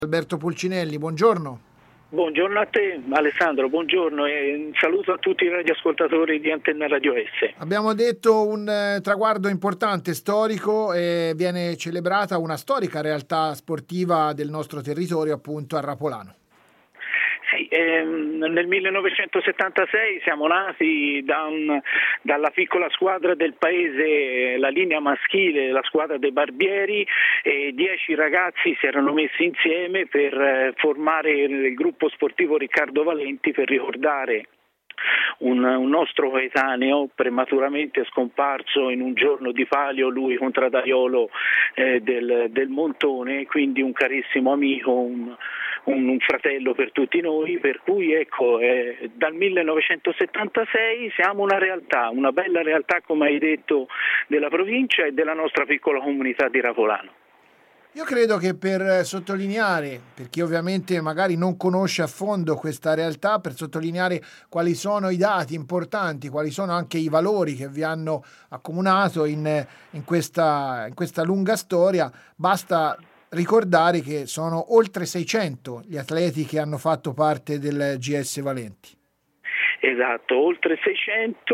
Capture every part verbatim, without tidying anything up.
Alberto Pulcinelli, buongiorno. Buongiorno a te Alessandro, buongiorno e un saluto a tutti i radioascoltatori di Antenna Radio S. Abbiamo detto un eh, traguardo importante, storico, e viene celebrata una storica realtà sportiva del nostro territorio, appunto a Rapolano. Sì, ehm, nel millenovecentosettantasei siamo nati da un, dalla piccola squadra del paese, la linea maschile, la squadra dei Barbieri, e dieci ragazzi si erano messi insieme per eh, formare il gruppo sportivo Riccardo Valenti per ricordare Un, un nostro coetaneo prematuramente scomparso in un giorno di palio, lui contradaiolo eh, del, del Montone, quindi un carissimo amico, un, un, un fratello per tutti noi, per cui ecco eh, dal millenovecentosettantasei siamo una realtà, una bella realtà, come hai detto, della provincia e della nostra piccola comunità di Rapolano. Io credo che per sottolineare, per chi ovviamente magari non conosce a fondo questa realtà, per sottolineare quali sono i dati importanti, quali sono anche i valori che vi hanno accomunato in, in questa, in questa lunga storia, basta ricordare che sono oltre seicento gli atleti che hanno fatto parte del G S Valenti. Esatto, oltre seicento,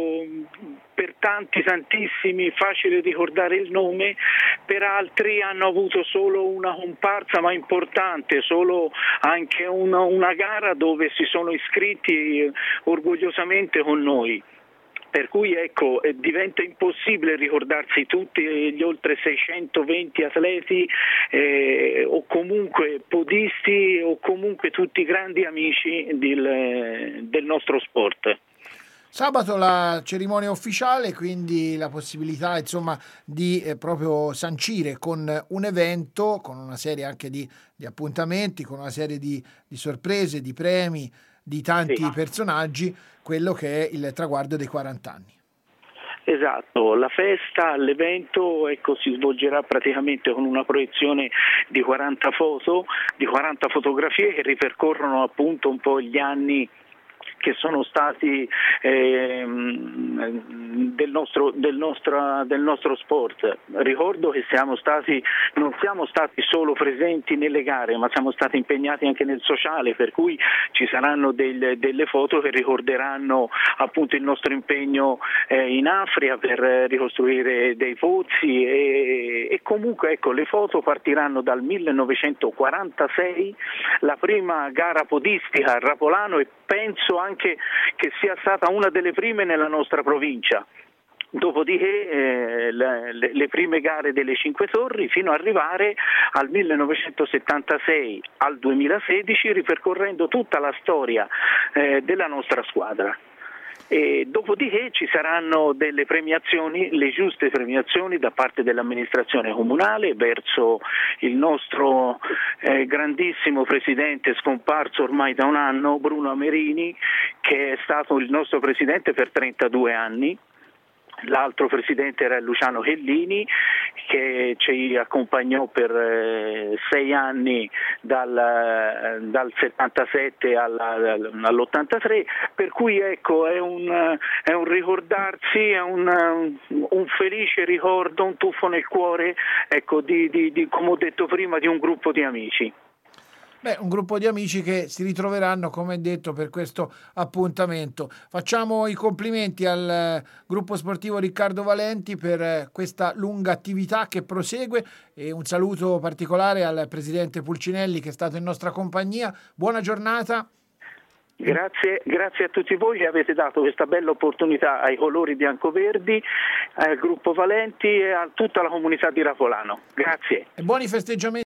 per tanti, tantissimi, facile ricordare il nome, per altri hanno avuto solo una comparsa ma importante, solo anche una, una gara dove si sono iscritti orgogliosamente con noi. Per cui ecco, diventa impossibile ricordarsi tutti gli oltre seicentoventi atleti eh, o comunque podisti o comunque tutti grandi amici del, del nostro sport. Sabato la cerimonia ufficiale, quindi la possibilità insomma di eh, proprio sancire con un evento, con una serie anche di, di appuntamenti, con una serie di, di sorprese, di premi, di tanti Sì. personaggi, quello che è il traguardo dei quaranta anni. Esatto, la festa, l'evento ecco, si svolgerà praticamente con una proiezione di quaranta foto, di quaranta fotografie che ripercorrono appunto un po' gli anni che sono stati eh, del, nostro, del, nostro, del nostro sport. Ricordo che siamo stati, non siamo stati solo presenti nelle gare, ma siamo stati impegnati anche nel sociale, per cui ci saranno del, delle foto che ricorderanno appunto il nostro impegno eh, in Africa per ricostruire dei pozzi e, e comunque ecco, le foto partiranno dal millenovecentoquarantasei, la prima gara podistica a Rapolano, e penso anche che sia stata una delle prime nella nostra provincia. Dopodiché eh, le, le prime gare delle Cinque Torri, fino ad arrivare al millenovecentosettantasei al duemilasedici, ripercorrendo tutta la storia eh, della nostra squadra. E dopodiché ci saranno delle premiazioni, le giuste premiazioni da parte dell'amministrazione comunale verso il nostro eh, grandissimo presidente scomparso ormai da un anno, Bruno Amerini, che è stato il nostro presidente per trentadue anni. L'altro presidente era Luciano Chellini, che ci accompagnò per eh, sei anni dal, dal settantasette alla, all'ottantatré, per cui ecco è un, è un ricordarsi, è un, un felice ricordo, un tuffo nel cuore, ecco, di, di, di, come ho detto prima, di un gruppo di amici. Beh, un gruppo di amici che si ritroveranno, come detto, per questo appuntamento. Facciamo i complimenti al eh, gruppo sportivo Riccardo Valenti per eh, questa lunga attività che prosegue, e un saluto particolare al presidente Pulcinelli che è stato in nostra compagnia. Buona giornata. Grazie, grazie a tutti voi che avete dato questa bella opportunità ai colori biancoverdi, al gruppo Valenti e a tutta la comunità di Rapolano. Grazie. E buoni festeggiamenti.